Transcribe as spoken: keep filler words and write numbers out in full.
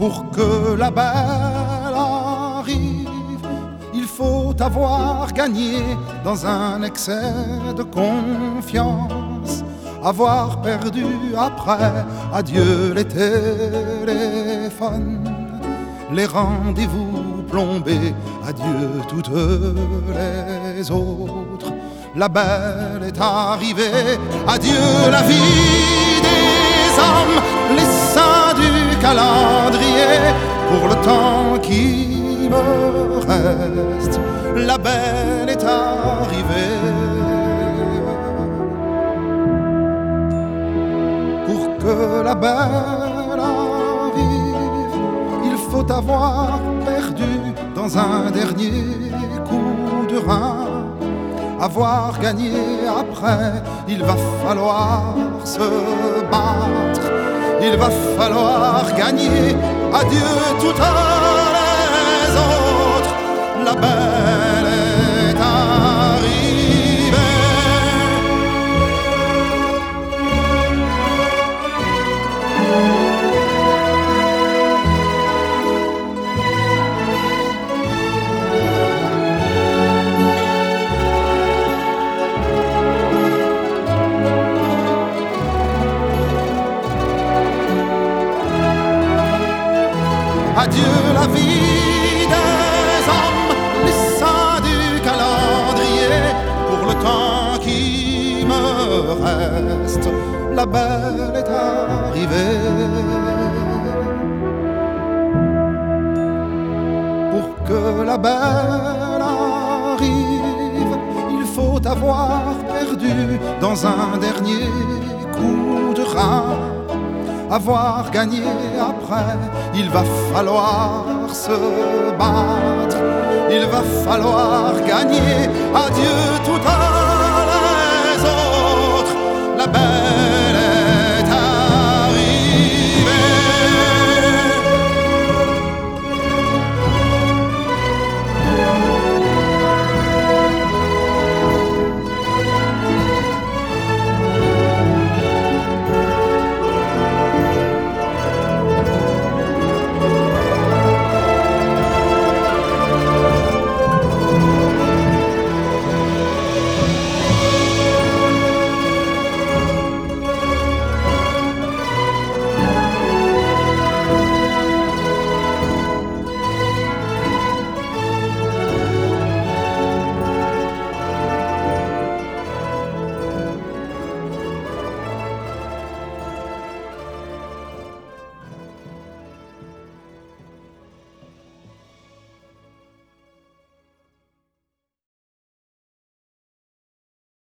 Pour que la belle arrive, il faut avoir gagné dans un excès de confiance, avoir perdu après, adieu les téléphones, les rendez-vous plombés, adieu toutes les autres. La belle est arrivée, adieu la vie des hommes, les saints du calendrier, pour le temps qui me reste, la belle est arrivée. Pour que la belle arrive, il faut avoir perdu dans un dernier coup de rein, avoir gagné après, il va falloir se battre, il va falloir gagner, adieu toutes les autres, la belle est arrivée. Adieu la vie des hommes, les saints du calendrier, pour le temps qui me reste, la belle est arrivée. Pour que la belle arrive, il faut avoir perdu dans un dernier coup de rein, avoir gagné après, il va falloir se battre, il va falloir gagner, adieu tout à